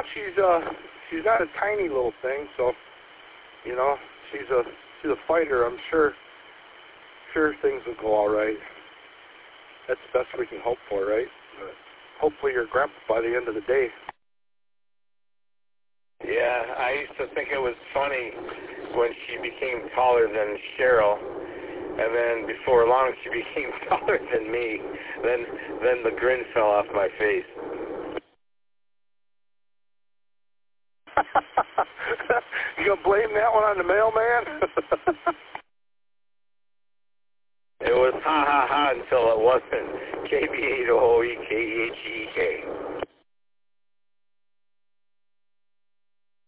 she's not a tiny little thing, so you know, she's a fighter. I'm sure things will go all right. That's the best we can hope for, right? Hopefully your grandpa by the end of the day. Yeah, I used to think it was funny when she became taller than Cheryl, and then before long she became taller than me. Then the grin fell off my face. You gonna blame that one on the mailman? It was ha ha ha until it wasn't. KBA-O-E-K-E-H-E-K.